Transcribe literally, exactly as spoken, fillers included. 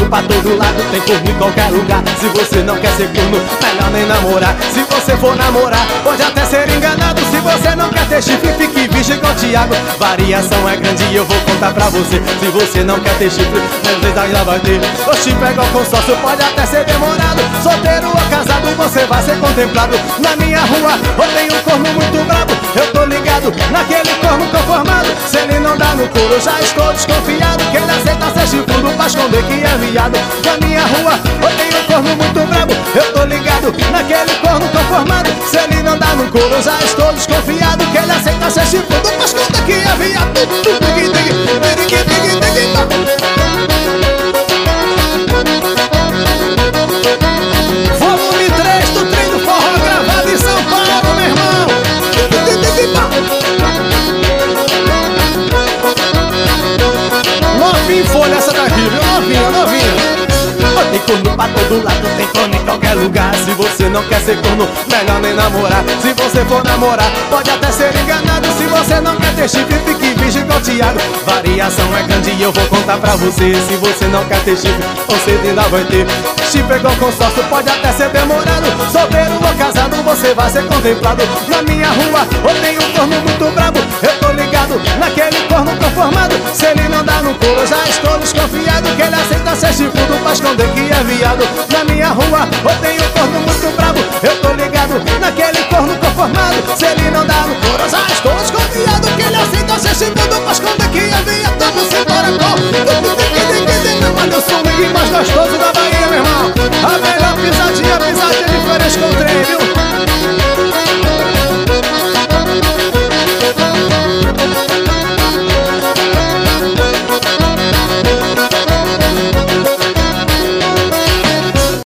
pra todo lado, tem corno em qualquer lugar. Se você não quer ser corno, melhor nem namorar. Se você for namorar, pode até ser enganado. Se você não quer ter chifre, fique virgem com o Thiago. Variação é grande e eu vou contar pra você. Se você não quer ter chifre, às vezes ainda vai ter. Oxi, pega o consórcio, pode até ser demorado. Solteiro ou casado, você vai ser contemplado. Na minha rua, eu tenho um corno muito brabo. Eu tô ligado naquele corno conformado. Se ele não dá no couro, já estou desconfiado. Que ele aceita ser chifrudo pra esconder que é viado. Na minha rua, eu tenho um corno muito brabo. Eu tô ligado naquele corno conformado. Se ele não dá no couro, já estou desconfiado. Que ele aceita ser chifrudo pra esconder que é viado. Volume três do Trem do Forró, gravado em São Paulo, meu irmão. Novinha folha essa daqui, viu? Novinha, novinha. Tem corno pra todo lado, tem corno em qualquer lugar. Se você não quer ser corno, melhor nem namorar. Se você for namorar, pode até ser enganado. Se você não quer ter chifre, fique virgem com o Thiago. Variação é grande e eu vou contar pra você. Se você não quer ter chifre, você ainda vai ter. Chifre com consórcio, pode até ser demorado. Solteiro ou casado, você vai ser contemplado. Na minha rua, eu tenho um corno muito brabo. Eu tô ligado naquele corno conformado. Se ele não dá no couro, já estou desconfiado. Que ele aceita ser chifrudo pra esconder que é viado. Na